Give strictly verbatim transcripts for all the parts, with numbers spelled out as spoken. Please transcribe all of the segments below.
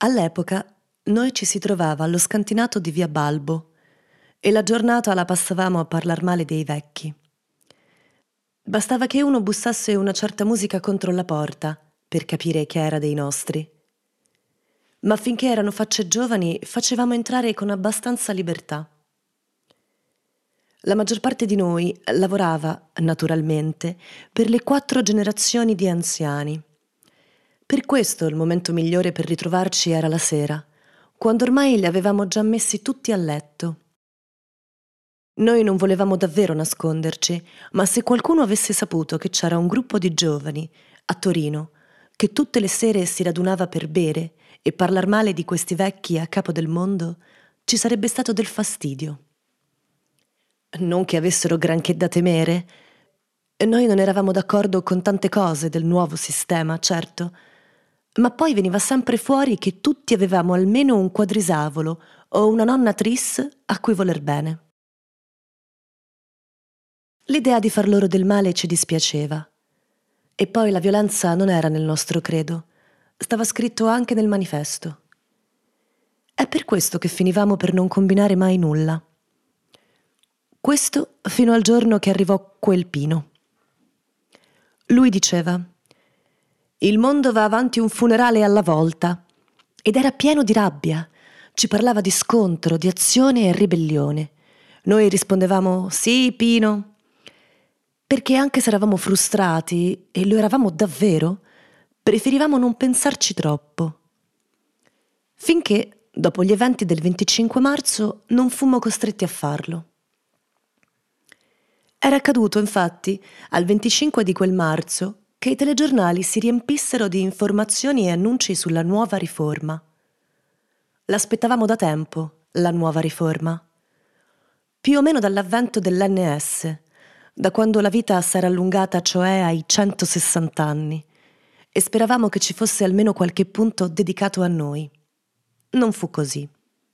All'epoca noi ci si trovava allo scantinato di via Balbo e la giornata la passavamo a parlar male dei vecchi. Bastava che uno bussasse una certa musica contro la porta per capire che era dei nostri. Ma finché erano facce giovani facevamo entrare con abbastanza libertà. La maggior parte di noi lavorava, naturalmente, per le quattro generazioni di anziani. Per questo il momento migliore per ritrovarci era la sera, quando ormai li avevamo già messi tutti a letto. Noi non volevamo davvero nasconderci, ma se qualcuno avesse saputo che c'era un gruppo di giovani a Torino che tutte le sere si radunava per bere e parlar male di questi vecchi a capo del mondo, ci sarebbe stato del fastidio. Non che avessero granché da temere. Noi non eravamo d'accordo con tante cose del nuovo sistema, certo, ma poi veniva sempre fuori che tutti avevamo almeno un quadrisavolo o una nonna tris a cui voler bene. L'idea di far loro del male ci dispiaceva. E poi la violenza non era nel nostro credo, stava scritto anche nel manifesto. È per questo che finivamo per non combinare mai nulla. Questo fino al giorno che arrivò quel Pino. Lui diceva: «Il mondo va avanti un funerale alla volta», ed era pieno di rabbia. Ci parlava di scontro, di azione e ribellione. Noi rispondevamo: «Sì, Pino», perché anche se eravamo frustrati, e lo eravamo davvero, preferivamo non pensarci troppo. Finché, dopo gli eventi del venticinque marzo, non fummo costretti a farlo. Era accaduto, infatti, al venticinque di quel marzo, che i telegiornali si riempissero di informazioni e annunci sulla nuova riforma. L'aspettavamo da tempo, la nuova riforma. Più o meno dall'avvento dell'Enne Esse, da quando la vita s'era allungata cioè ai centosessanta anni, e speravamo che ci fosse almeno qualche punto dedicato a noi. Non fu così.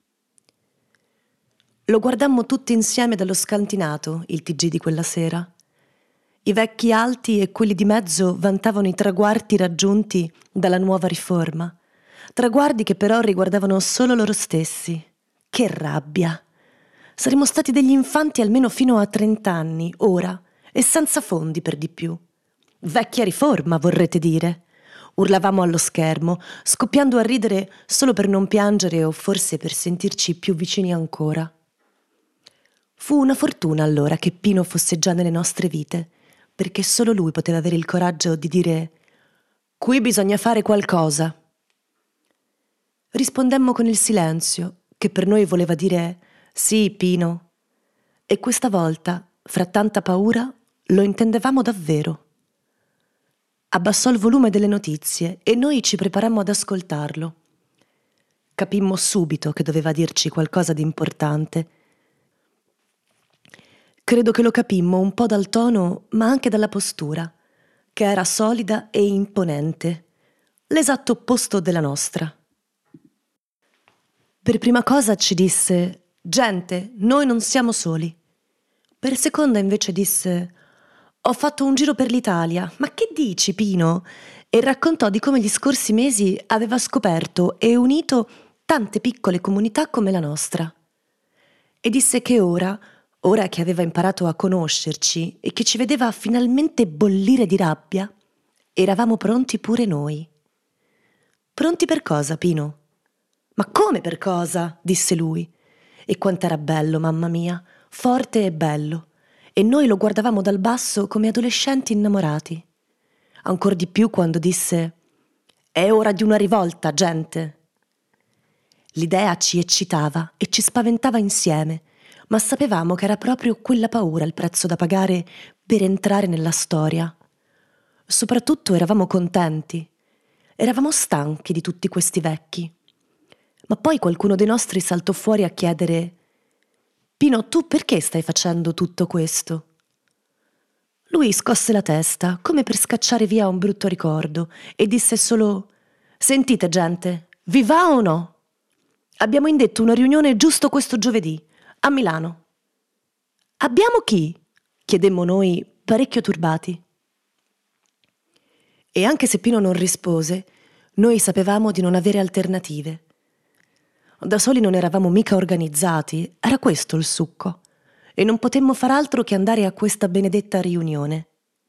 Lo guardammo tutti insieme dallo scantinato, il T G di quella sera. I vecchi alti e quelli di mezzo vantavano i traguardi raggiunti dalla nuova riforma. Traguardi che però riguardavano solo loro stessi. Che rabbia! Saremmo stati degli infanti almeno fino a trent'anni, ora, e senza fondi per di più. Vecchia riforma, vorrete dire? Urlavamo allo schermo, scoppiando a ridere solo per non piangere o forse per sentirci più vicini ancora. Fu una fortuna allora che Pino fosse già nelle nostre vite, perché solo lui poteva avere il coraggio di dire: «Qui bisogna fare qualcosa». Rispondemmo con il silenzio, che per noi voleva dire «Sì, Pino». E questa volta, fra tanta paura, lo intendevamo davvero. Abbassò il volume delle notizie e noi ci preparammo ad ascoltarlo. Capimmo subito che doveva dirci qualcosa di importante. Credo che lo capimmo un po' dal tono, ma anche dalla postura, che era solida e imponente, l'esatto opposto della nostra. Per prima cosa ci disse: «Gente, noi non siamo soli». Per seconda invece disse: «Ho fatto un giro per l'Italia». «Ma che dici, Pino?» E raccontò di come gli scorsi mesi aveva scoperto e unito tante piccole comunità come la nostra. E disse che ora, ora che aveva imparato a conoscerci e che ci vedeva finalmente bollire di rabbia, eravamo pronti pure noi. «Pronti per cosa, Pino?» «Ma come per cosa?» disse lui. E quant'era bello, mamma mia, forte e bello. E noi lo guardavamo dal basso come adolescenti innamorati. Ancor di più quando disse: «È ora di una rivolta, gente». L'idea ci eccitava e ci spaventava insieme, ma sapevamo che era proprio quella paura il prezzo da pagare per entrare nella storia. Soprattutto eravamo contenti. Eravamo stanchi di tutti questi vecchi. Ma poi qualcuno dei nostri saltò fuori a chiedere: «Pino, tu perché stai facendo tutto questo?» Lui scosse la testa, come per scacciare via un brutto ricordo, e disse solo: «Sentite, gente, vi va o no? Abbiamo indetto una riunione giusto questo giovedì, a Milano». «Abbiamo chi?» chiedemmo noi, parecchio turbati. E anche se Pino non rispose, Noi sapevamo di non avere alternative. Da soli non eravamo mica organizzati, era questo il succo, e non potemmo far altro che andare a questa benedetta riunione.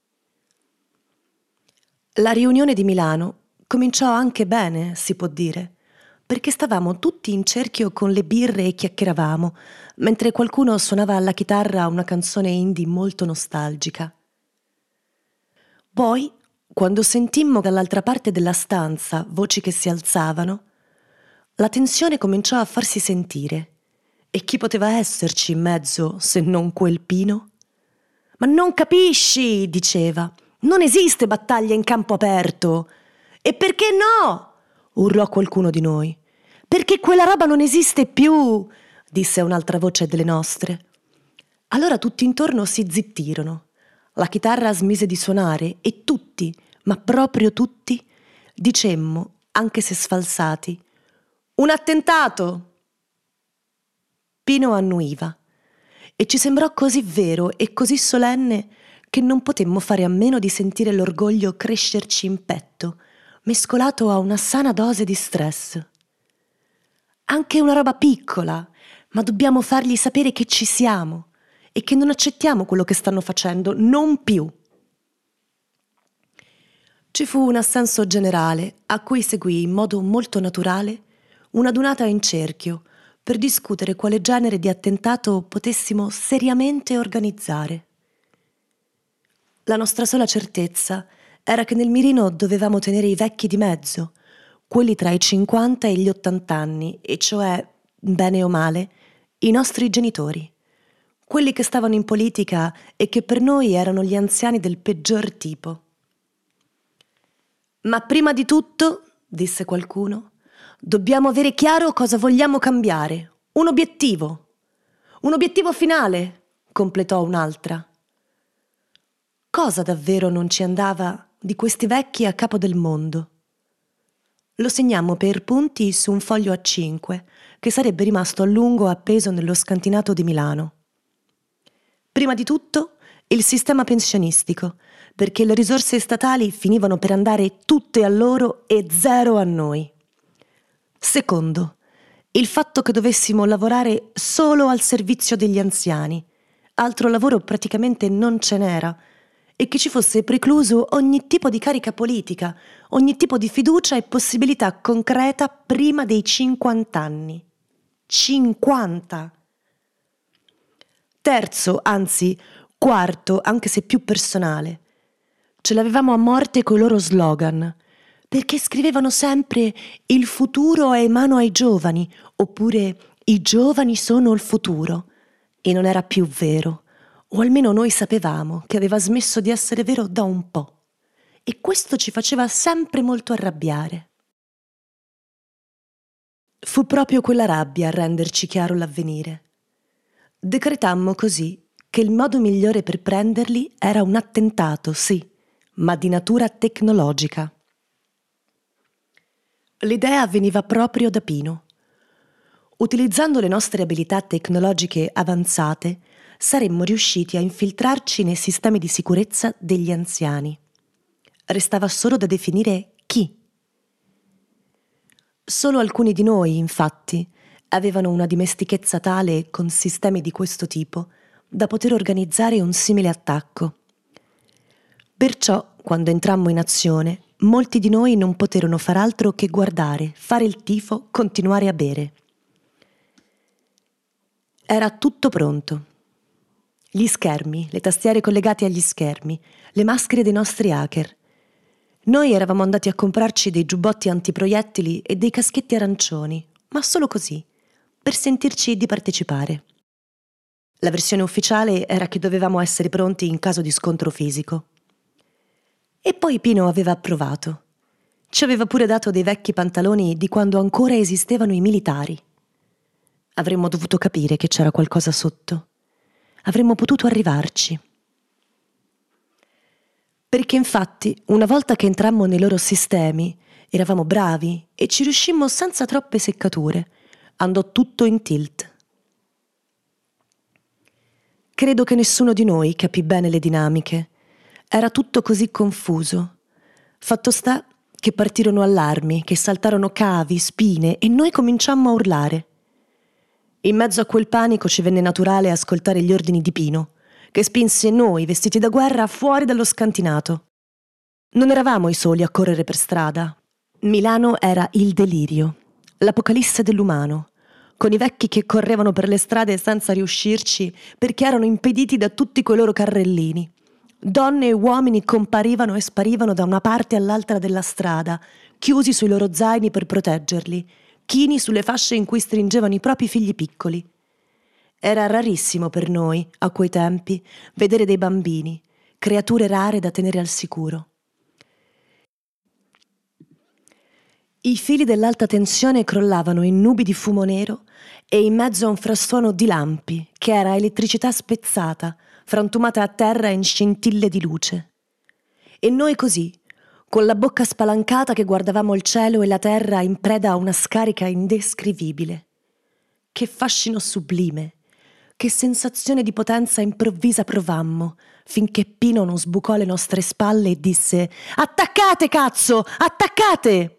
La riunione di Milano cominciò anche bene, si può dire, perché stavamo tutti in cerchio con le birre e chiacchieravamo, mentre qualcuno suonava alla chitarra una canzone indie molto nostalgica. Poi, quando sentimmo dall'altra parte della stanza voci che si alzavano, la tensione cominciò a farsi sentire. E chi poteva esserci in mezzo se non quel Pino? «Ma non capisci?» diceva. «Non esiste battaglia in campo aperto!» «E perché no?» urlò qualcuno di noi. «Perché quella roba non esiste più!» disse un'altra voce delle nostre. Allora tutti intorno si zittirono. La chitarra smise di suonare e tutti, ma proprio tutti, dicemmo, anche se sfalsati: «Un attentato!» Pino annuiva e ci sembrò così vero e così solenne che non potemmo fare a meno di sentire l'orgoglio crescerci in petto, mescolato a una sana dose di stress. Anche una roba piccola, ma dobbiamo fargli sapere che ci siamo e che non accettiamo quello che stanno facendo, non più. Ci fu un assenso generale, a cui seguì in modo molto naturale una adunata in cerchio per discutere quale genere di attentato potessimo seriamente organizzare. La nostra sola certezza era che nel mirino dovevamo tenere i vecchi di mezzo, quelli tra i cinquanta e gli ottanta anni, e cioè, bene o male, i nostri genitori, quelli che stavano in politica e che per noi erano gli anziani del peggior tipo. «Ma prima di tutto», disse qualcuno, «dobbiamo avere chiaro cosa vogliamo cambiare, un obiettivo. Un obiettivo finale», completò un'altra. Cosa davvero non ci andava di questi vecchi a capo del mondo? Lo segnammo per punti su un foglio a cinque, che sarebbe rimasto a lungo appeso nello scantinato di Milano. Prima di tutto, il sistema pensionistico, perché le risorse statali finivano per andare tutte a loro e zero a noi. Secondo, il fatto che dovessimo lavorare solo al servizio degli anziani, altro lavoro praticamente non ce n'era, e che ci fosse precluso ogni tipo di carica politica, ogni tipo di fiducia e possibilità concreta prima dei cinquanta anni. cinquanta! Terzo, anzi, quarto, anche se più personale. Ce l'avevamo a morte coi loro slogan, perché scrivevano sempre «Il futuro è in mano ai giovani» oppure «I giovani sono il futuro». E non era più vero, o almeno noi sapevamo che aveva smesso di essere vero da un po'. E questo ci faceva sempre molto arrabbiare. Fu proprio quella rabbia a renderci chiaro l'avvenire. Decretammo così che il modo migliore per prenderli era un attentato, sì, ma di natura tecnologica. L'idea veniva proprio da Pino. Utilizzando le nostre abilità tecnologiche avanzate, saremmo riusciti a infiltrarci nei sistemi di sicurezza degli anziani. Restava solo da definire chi. Solo alcuni di noi, infatti, avevano una dimestichezza tale con sistemi di questo tipo da poter organizzare un simile attacco. Perciò, quando entrammo in azione, molti di noi non poterono far altro che guardare, fare il tifo, continuare a bere. Era tutto pronto. Gli schermi, le tastiere collegate agli schermi, le maschere dei nostri hacker. Noi eravamo andati a comprarci dei giubbotti antiproiettili e dei caschetti arancioni, ma solo così, per sentirci di partecipare. La versione ufficiale era che dovevamo essere pronti in caso di scontro fisico. E poi Pino aveva approvato. Ci aveva pure dato dei vecchi pantaloni di quando ancora esistevano i militari. Avremmo dovuto capire che c'era qualcosa sotto. Avremmo potuto arrivarci. Perché infatti, una volta che entrammo nei loro sistemi, eravamo bravi e ci riuscimmo senza troppe seccature. Andò tutto in tilt. Credo che nessuno di noi capì bene le dinamiche. Era tutto così confuso. Fatto sta che partirono allarmi, che saltarono cavi, spine e noi cominciammo a urlare. In mezzo a quel panico ci venne naturale ascoltare gli ordini di Pino, che spinse noi, vestiti da guerra, fuori dallo scantinato. Non eravamo i soli a correre per strada. Milano era il delirio, l'apocalisse dell'umano, con i vecchi che correvano per le strade senza riuscirci perché erano impediti da tutti quei loro carrellini. Donne e uomini comparivano e sparivano da una parte all'altra della strada, chiusi sui loro zaini per proteggerli, chini sulle fasce in cui stringevano i propri figli piccoli. Era rarissimo per noi, a quei tempi, vedere dei bambini, creature rare da tenere al sicuro. I fili dell'alta tensione crollavano in nubi di fumo nero e in mezzo a un frastuono di lampi, che era elettricità spezzata, frantumata a terra in scintille di luce. E noi così, con la bocca spalancata che guardavamo il cielo e la terra in preda a una scarica indescrivibile. Che fascino sublime, che sensazione di potenza improvvisa provammo, finché Pino non sbucò alle nostre spalle e disse «Attaccate, cazzo! Attaccate!»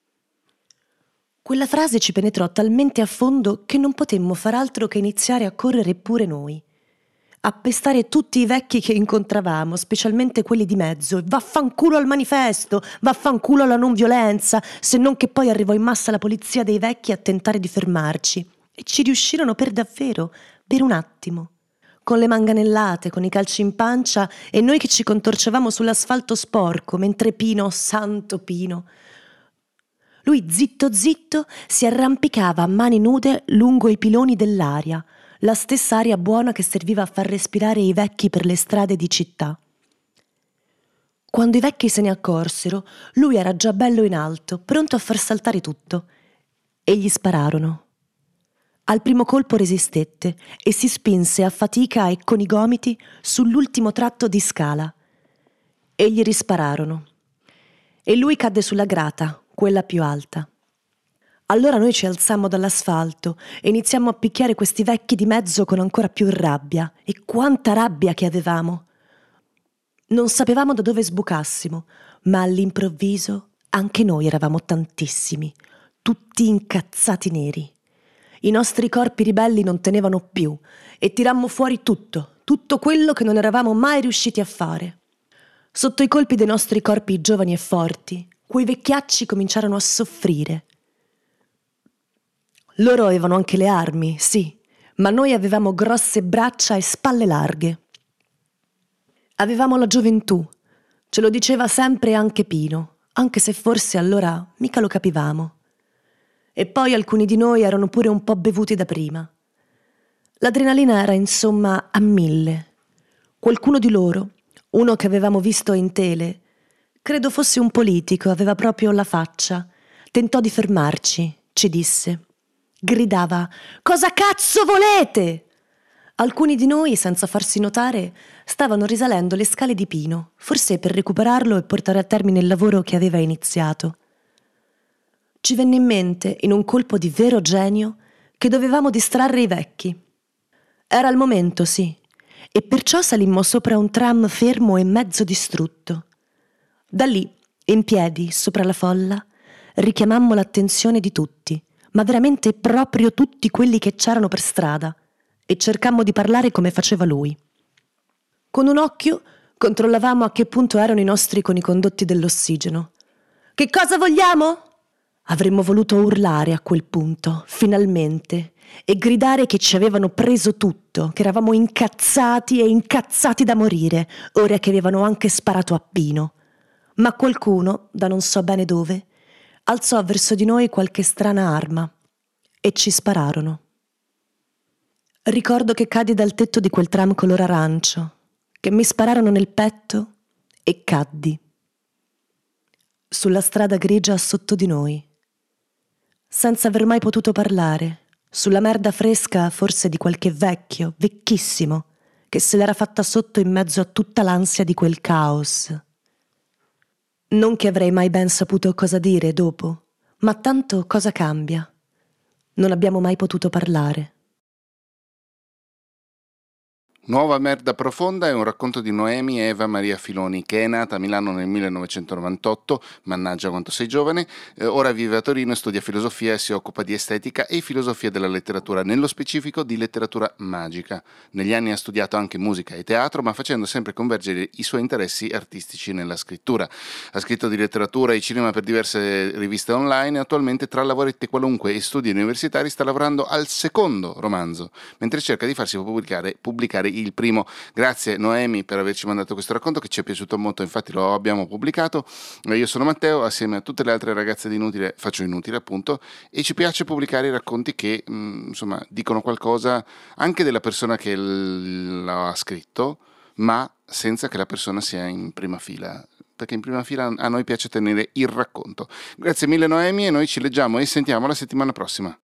Quella frase ci penetrò talmente a fondo che non potemmo far altro che iniziare a correre pure noi. A pestare tutti i vecchi che incontravamo, specialmente quelli di mezzo, e vaffanculo al manifesto, vaffanculo alla non violenza, se non che poi arrivò in massa la polizia dei vecchi a tentare di fermarci. E ci riuscirono per davvero, per un attimo. Con le manganellate, con i calci in pancia e noi che ci contorcevamo sull'asfalto sporco, mentre Pino, santo Pino... Lui zitto zitto si arrampicava a mani nude lungo i piloni dell'aria, la stessa aria buona che serviva a far respirare i vecchi per le strade di città. Quando i vecchi se ne accorsero, lui era già bello in alto, pronto a far saltare tutto, e gli spararono. Al primo colpo resistette e si spinse a fatica e con i gomiti sull'ultimo tratto di scala. E gli rispararono. E lui cadde sulla grata, quella più alta. Allora noi ci alzammo dall'asfalto e iniziammo a picchiare questi vecchi di mezzo con ancora più rabbia. E quanta rabbia che avevamo! Non sapevamo da dove sbucassimo, ma all'improvviso anche noi eravamo tantissimi, tutti incazzati neri. I nostri corpi ribelli non tenevano più e tirammo fuori tutto, tutto quello che non eravamo mai riusciti a fare. Sotto i colpi dei nostri corpi giovani e forti, quei vecchiacci cominciarono a soffrire. Loro avevano anche le armi, sì, ma noi avevamo grosse braccia e spalle larghe. Avevamo la gioventù, ce lo diceva sempre anche Pino, anche se forse allora mica lo capivamo. E poi alcuni di noi erano pure un po' bevuti da prima. L'adrenalina era insomma a mille. Qualcuno di loro, uno che avevamo visto in tele, credo fosse un politico, aveva proprio la faccia. Tentò di fermarci, ci disse. Gridava, «Cosa cazzo volete?» Alcuni di noi, senza farsi notare, stavano risalendo le scale di Pino, forse per recuperarlo e portare a termine il lavoro che aveva iniziato. Ci venne in mente, in un colpo di vero genio, che dovevamo distrarre i vecchi. Era il momento, sì, e perciò salimmo sopra un tram fermo e mezzo distrutto. Da lì, in piedi, sopra la folla, richiamammo l'attenzione di tutti, ma veramente proprio tutti quelli che c'erano per strada, e cercammo di parlare come faceva lui. Con un occhio controllavamo a che punto erano i nostri con i condotti dell'ossigeno. «Che cosa vogliamo?» Avremmo voluto urlare a quel punto, finalmente, e gridare che ci avevano preso tutto, che eravamo incazzati e incazzati da morire, ora che avevano anche sparato a Pino. Ma qualcuno, da non so bene dove, alzò verso di noi qualche strana arma e ci spararono. Ricordo che caddi dal tetto di quel tram color arancio, che mi spararono nel petto e caddi. Sulla strada grigia sotto di noi, senza aver mai potuto parlare, sulla merda fresca forse di qualche vecchio, vecchissimo, che se l'era fatta sotto in mezzo a tutta l'ansia di quel caos. Non che avrei mai ben saputo cosa dire dopo, ma tanto cosa cambia? Non abbiamo mai potuto parlare. Nuova merda profonda è un racconto di Noemi Eva Maria Filoni, che è nata a Milano nel millenovecentonovantotto, mannaggia quanto sei giovane, eh, ora vive a Torino, studia filosofia e si occupa di estetica e filosofia della letteratura, nello specifico di letteratura magica. Negli anni ha studiato anche musica e teatro, ma facendo sempre convergere i suoi interessi artistici nella scrittura. Ha scritto di letteratura e cinema per diverse riviste online e attualmente, tra lavoretti qualunque e studi universitari, sta lavorando al secondo romanzo, mentre cerca di farsi pubblicare, pubblicare il primo. Grazie Noemi per averci mandato questo racconto che ci è piaciuto molto, infatti lo abbiamo pubblicato. Io sono Matteo, assieme a tutte le altre ragazze di Inutile faccio Inutile appunto, e ci piace pubblicare i racconti che mh, insomma dicono qualcosa anche della persona che l'ha scritto, ma senza che la persona sia in prima fila, perché in prima fila a noi piace tenere il racconto. Grazie mille Noemi, e noi ci leggiamo e sentiamo la settimana prossima.